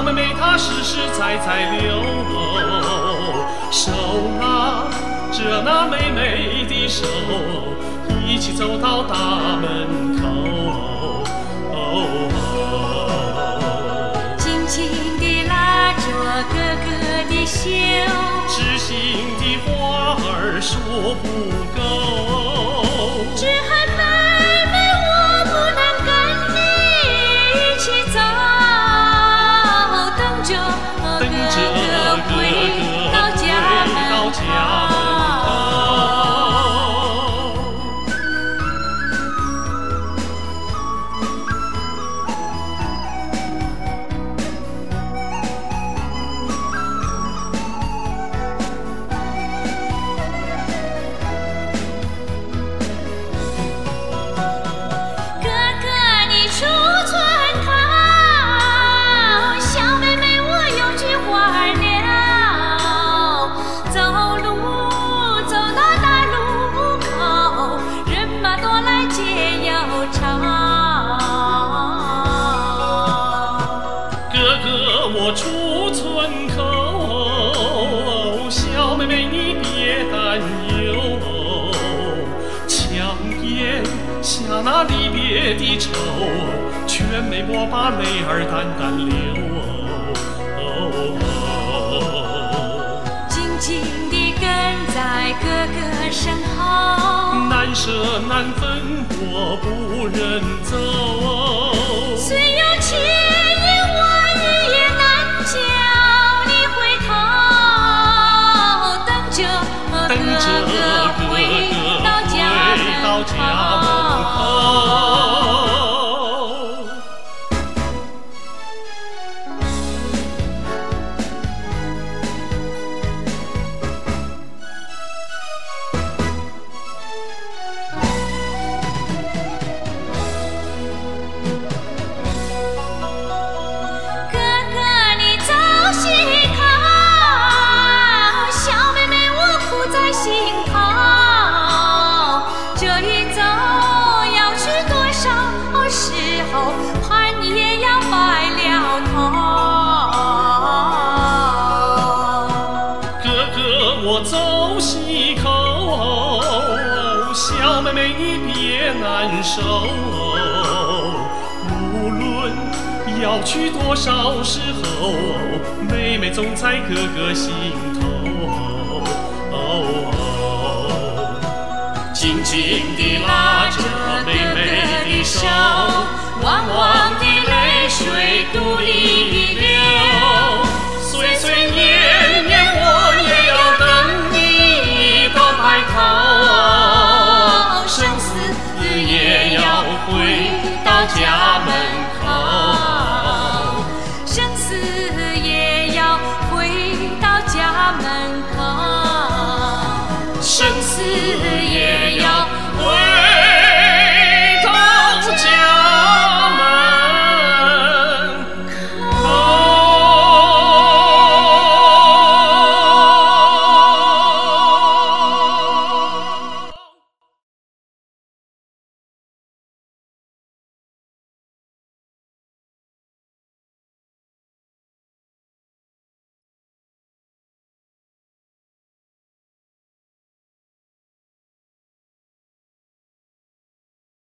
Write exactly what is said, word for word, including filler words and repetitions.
妹妹她实实在在留，手拉着那妹妹的手，一起走到大门口。 紧紧地拉着哥哥的袖， 知心的话儿说不够， 只恨妹妹我不能跟你一起走，等着等着哥哥回到家门口。 我出村口，小妹妹你别担忧，强咽下那离别的愁，劝妹莫把泪儿淡淡流。 紧紧地跟在哥哥身后， 难舍难分我不忍走， 虽有千言万语也难叫你回头，等着等着哥哥回到家门口。盼也要白了头， 哥哥我走西口，小妹妹你别难受，无论要去多少时候，妹妹总在哥哥心头。紧紧地拉着妹妹的手， 汪汪的泪水肚里流， 岁岁年年我也要等你到白头，生死也要回到家门口， 生死也要回到家门口， 生死也